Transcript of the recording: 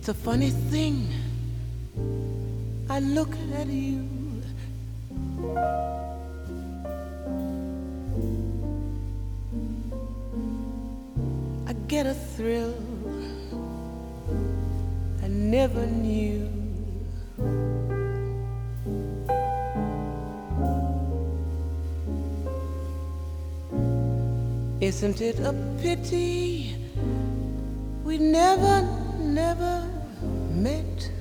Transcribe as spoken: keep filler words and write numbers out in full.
It's a funny thing. I look at you, I get a thrill I never knew. Isn't it a pity we never, never met?